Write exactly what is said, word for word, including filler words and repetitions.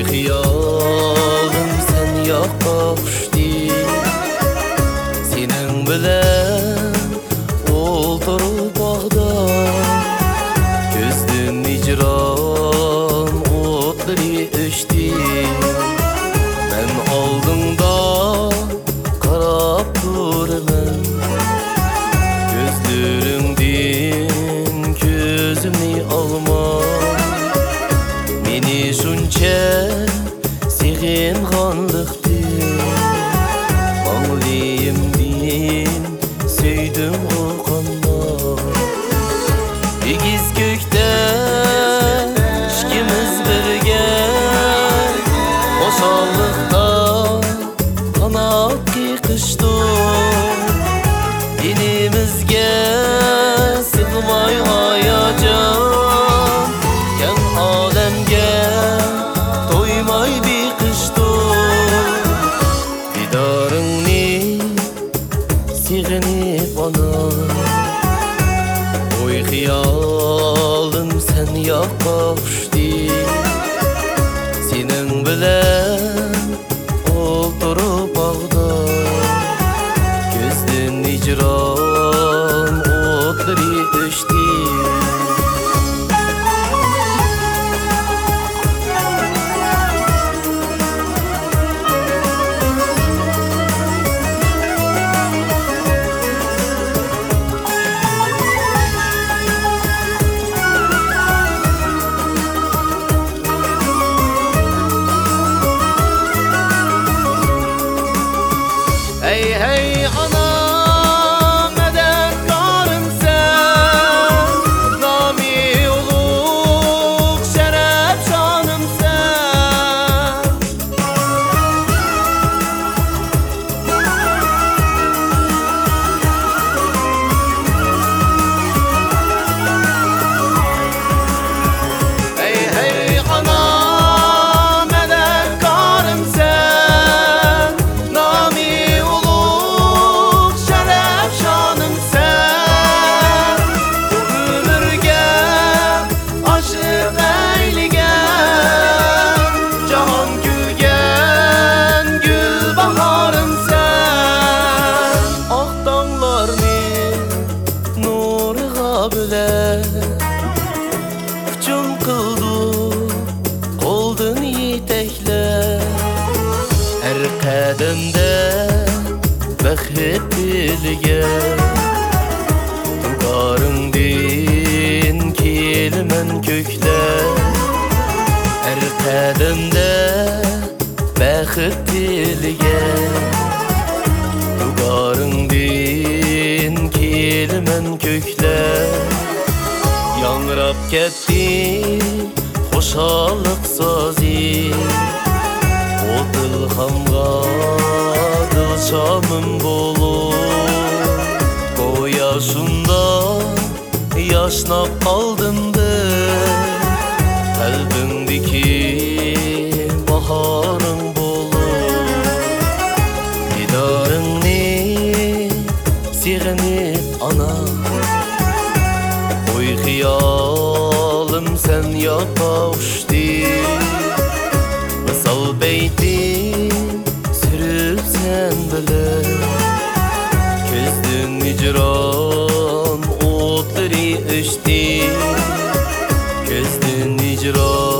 Oy hiyalım sen yakka uçdi, senin bilen olturup bağda, gözlüm icran otları öçdi. Ben aldığımda karab durman, gözlerimden gözümni alma. Meni şunça sig'inganlıqdi, bağlıyımdin söydüm o qanlar. Egiz kökte ikimiz birge, oşallıqda qanat qiyqishdik. Dinimizge sığmay hayacan, keng alemge toymay biqishdik. Didarыңni sig'inib ana, oy hiyalım sen yakka uçdi, senin bilen olturup bağda, gözlüm icran otları öçdi. Hey hey ana, medetkarım sen, nami oluk şeref şanım sen. Hey hey ana, medetkarım sen, nami hücum qıldı qoldun yetekler. Her qədəmdə bəxit dilgə, tuğarımdin kelmən köklər. Her qədəmdə bəxit dilgə, tuğarımdin kelmən köklər. Yangrap ketdi xoşallık sazi, o dilhamga dilşamım bolup. Goya şunda yaşnap aldımdı, kalbimdeki baharın bolup. Didarыңni sig'inib ana, oy hiyalım sen yakka uçdi, misal beytin sürüp sen bilen, gözlüm icran otları öçdi, gözlüm icran